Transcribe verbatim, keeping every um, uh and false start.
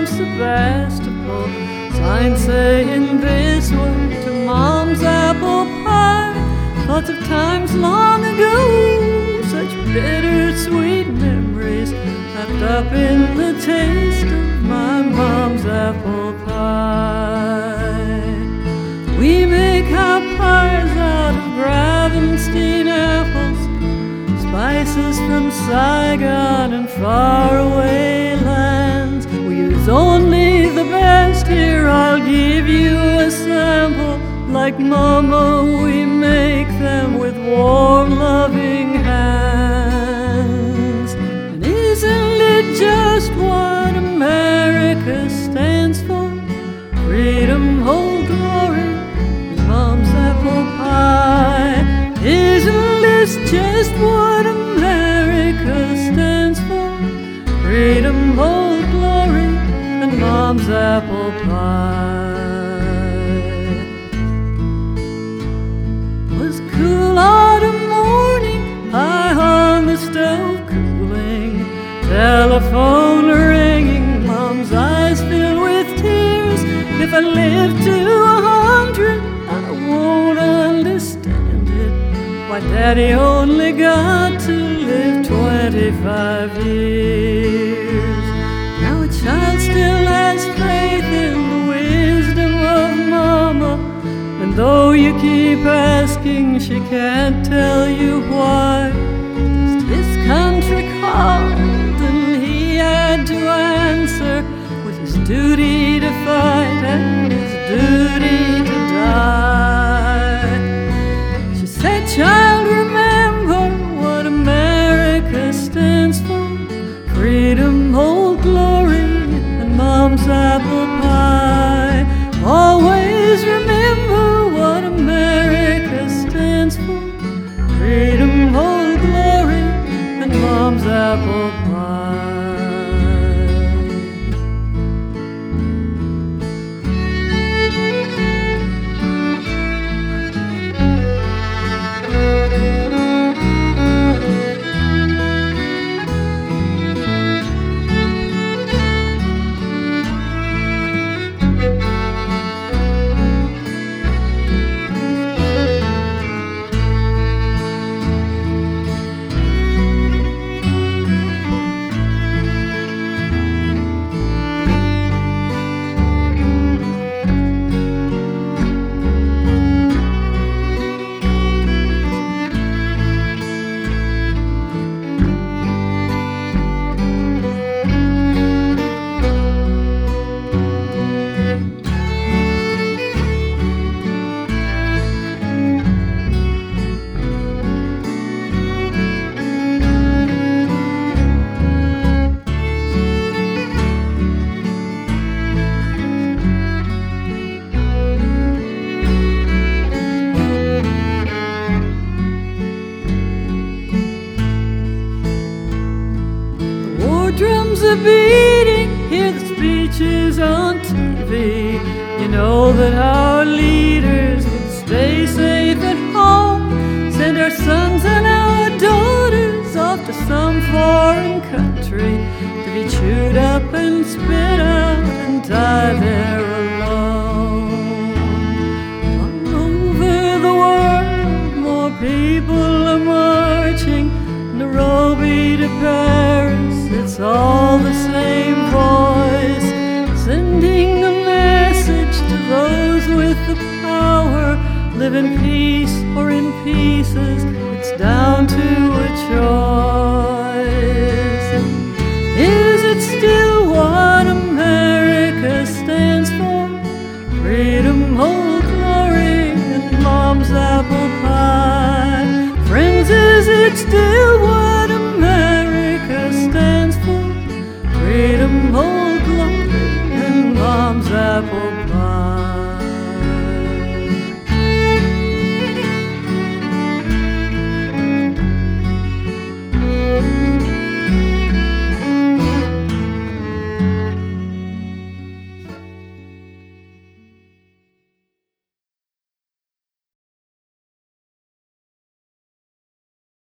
from Sebastopol, sign saying this way to Mom's apple pie. Thoughts of times long ago, such bittersweet memories wrapped up in the taste of my mom's apple pie. We make our pies out of Gravenstein apples, spices from Saigon and faraway lands. We use only the best here, I'll give you a sample. Like Mama, we make them with warm, loving hands. And isn't it just what America stands for? Freedom, whole glory, Mom's apple pie. Isn't this just what America stands for? Freedom, whole glory, and Mom's apple pie. Was cool autumn morning, high on the stove cooling, telephone ringing, Mom's eyes filled with tears. If I live to a hundred, I won't understand it. Why Daddy only got to live twenty-five years. Now a child still has faith in the wisdom of Mama, and though you keep asking, she can't tell you why. Just his country called and he had to answer, with his duty to fight and his duty to die. She said, child, remember what America stands for. Freedom, whole glory, and Mom's apple pie. Always remember what America stands for. Freedom, whole glory, and Mom's apple pie. Drums are beating, hear the speeches on T V. You know that our leaders would stay safe at home, send our sons and our daughters off to some foreign country to be chewed up and spit out and die there alone. All over the world, more people are marching, Nairobi to Paris. It's all the same voice, sending a message to those with the power. Live in peace or in pieces, it's down to a choice.